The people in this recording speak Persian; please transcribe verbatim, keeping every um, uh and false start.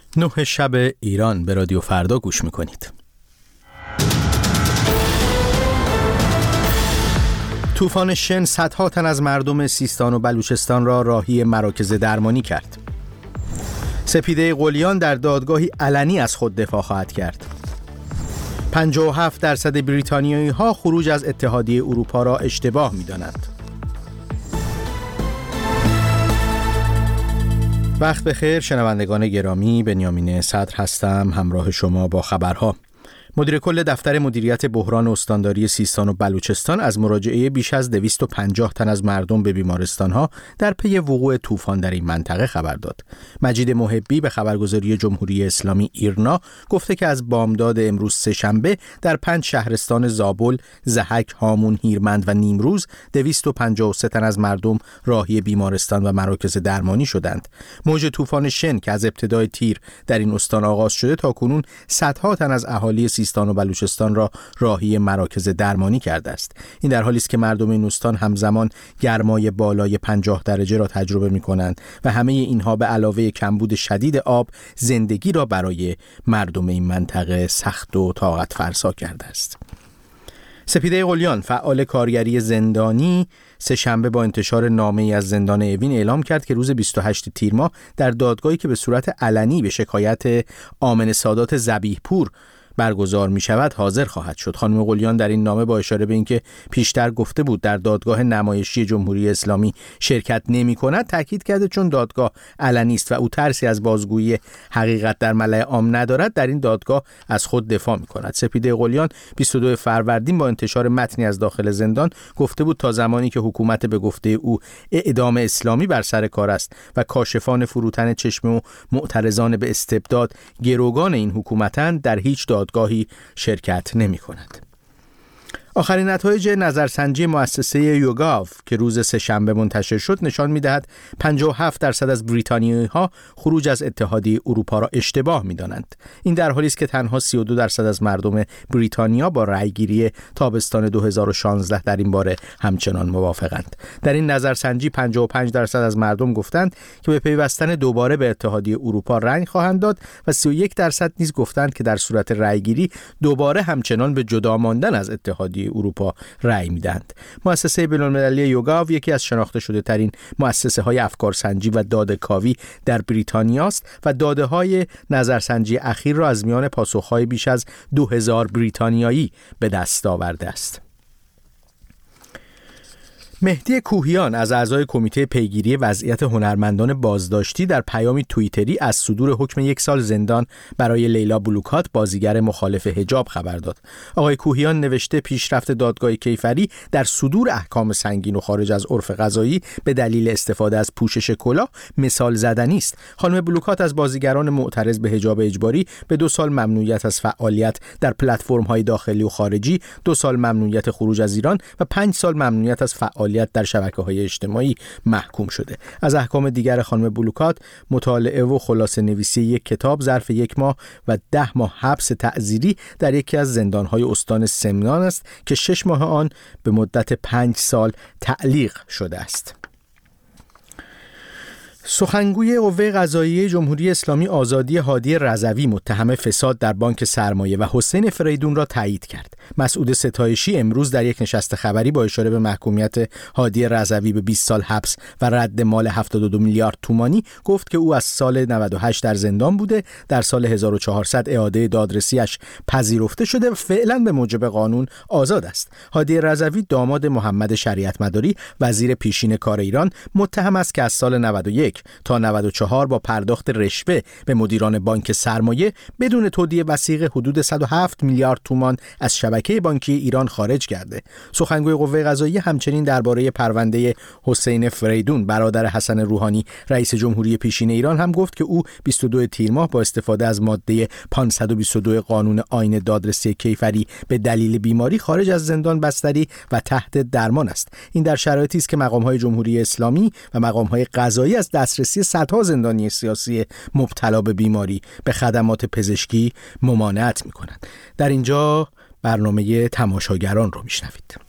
نه شب ایران به رادیو فردا گوش میکنید. طوفان شن صدها تن از مردم سیستان و بلوچستان را راهی مراکز درمانی کرد. سپیده قلیان در دادگاهی علنی از خود دفاع خواهد کرد. پنجاه و هفت درصد بریتانیایی ها خروج از اتحادیه اروپا را اشتباه می‌دانند. وقت بخیر شنوندگان گرامی، بنیامین صدر هستم همراه شما با خبرها. مدیر کل دفتر مدیریت بحران استانداری سیستان و بلوچستان از مراجعه بیش از دویست و پنجاه تن از مردم به بیمارستان‌ها در پی وقوع طوفان در این منطقه خبر داد. مجید محبی به خبرگزاری جمهوری اسلامی ایرنا گفته که از بامداد امروز سه‌شنبه در پنج شهرستان زابل، ضحک، هامون، هیرمند و نیمروز دویست و پنجاه و سه تن از مردم راهی بیمارستان و مراکز درمانی شدند. موج طوفان شن که از ابتدای تیر در این استان آغاز شده تاکنون صدها تن از اهالی سیستان و بلوچستان را راهی مراکز درمانی کرده است. این در حالی است که مردم این استان همزمان گرمای بالای پنجاه درجه را تجربه می‌کنند و همه اینها به علاوه کمبود شدید آب زندگی را برای مردم این منطقه سخت و طاقت فرسا کرده است. سپیده قلیان فعال کارگری زندانی سه شنبه با انتشار نامه‌ای از زندان اوین اعلام کرد که روز بیست و هشتم تیر ماه در دادگاهی که به صورت علنی به شکایت آمن سادات ذبیح‌پور برگزار می شود حاضر خواهد شد. خانم قلیان در این نامه با اشاره به اینکه پیشتر گفته بود در دادگاه نمایشی جمهوری اسلامی شرکت نمی کند تاکید کرده چون دادگاه علنی است و او ترسی از بازگویی حقیقت در ملأ عام ندارد در این دادگاه از خود دفاع می کند. سپیده قلیان بیست و دوم فروردین با انتشار متنی از داخل زندان گفته بود تا زمانی که حکومت به گفته او اعدام اسلامی بر سر کار است و کاشفان فروتن چشم و معترضان به استبداد گروگان این حکومتند در هیچ دادگاه گاهی شرکت نمی کند. آخرین نتایج نظرسنجی مؤسسه یوگاو که روز سه‌شنبه منتشر شد نشان می‌دهد پنجاه و هفت درصد از بریتانیایی‌ها خروج از اتحادیه اروپا را اشتباه می‌دانند. این در حالی است که تنها سی و دو درصد از مردم بریتانیا با رأیگیری تابستان دو هزار و شانزده در این باره همچنان موافقند. در این نظرسنجی پنجاه و پنج درصد از مردم گفتند که به پیوستن دوباره به اتحادیه اروپا رأی خواهند داد و سی و یک درصد نیز گفتند که در صورت رأیگیری دوباره همچنان به جدا ماندن از اتحادیه اروپا رأی میدهند. مؤسسه بین‌المللی یوگاو یکی از شناخته شده ترین مؤسسه‌های افکارسنجی و داده‌کاوی در بریتانیا است و داده‌های نظرسنجی اخیر را از میان پاسخ‌های بیش از دو هزار بریتانیایی به دست آورده است. مهدی کوهیان از اعضای کمیته پیگیری وضعیت هنرمندان بازداشتی در پیامی توییتری از صدور حکم یک سال زندان برای لیلا بلوکات بازیگر مخالف حجاب خبر داد. آقای کوهیان نوشته پیشرفت دادگاه کیفری در صدور احکام سنگین و خارج از عرف قضایی به دلیل استفاده از پوشش کلاه مثال زدنی است. خانم بلوکات از بازیگران معترض به حجاب اجباری به دو سال ممنوعیت از فعالیت در پلتفرم‌های داخلی و خارجی، دو سال ممنوعیت خروج از ایران و پنج سال ممنوعیت از فعالیت در شبکه‌های اجتماعی محکوم شده. از احکام دیگر خانم بلوکات مطالعه و خلاصه نویسی یک کتاب ظرف یک ماه و ده ماه حبس تعزیری در یکی از زندان‌های استان سمنان است که شش ماه آن به مدت پنج سال تعلیق شده است. سخنگوی قوه قضاییه جمهوری اسلامی آزادی هادی رضوی متهم فساد در بانک سرمایه و حسین فریدون را تایید کرد. مسعود ستایشی امروز در یک نشست خبری با اشاره به محکومیت هادی رضوی به بیست سال حبس و رد مال هفتاد و دو میلیارد تومانی گفت که او از سال نود و هشت در زندان بوده، در سال هزار و چهارصد اعاده دادرسیش پذیرفته شده و فعلا به موجب قانون آزاد است. هادی رضوی داماد محمد شریعت مداری وزیر پیشین کار ایران متهم است که از سال نود و یک تا نود و چهار با پرداخت رشوه به مدیران بانک سرمایه بدون تودیع وثیقه حدود صد و هفت میلیارد تومان از شبکه بانکی ایران خارج کرده. سخنگوی قوه قضاییه همچنین درباره پرونده حسین فریدون برادر حسن روحانی رئیس جمهوری پیشین ایران هم گفت که او بیست و دوم تیر ماه با استفاده از ماده پانصد و بیست و دو قانون آیین دادرسی کیفری به دلیل بیماری خارج از زندان بستری و تحت درمان است. این در شرایطی است که مقام‌های جمهوری اسلامی و مقام‌های قضایی از دسترسی صدها زندانی سیاسی مبتلا به بیماری به خدمات پزشکی ممانعت می‌کنند. در اینجا برنامه تماشاگران رو میشنوید.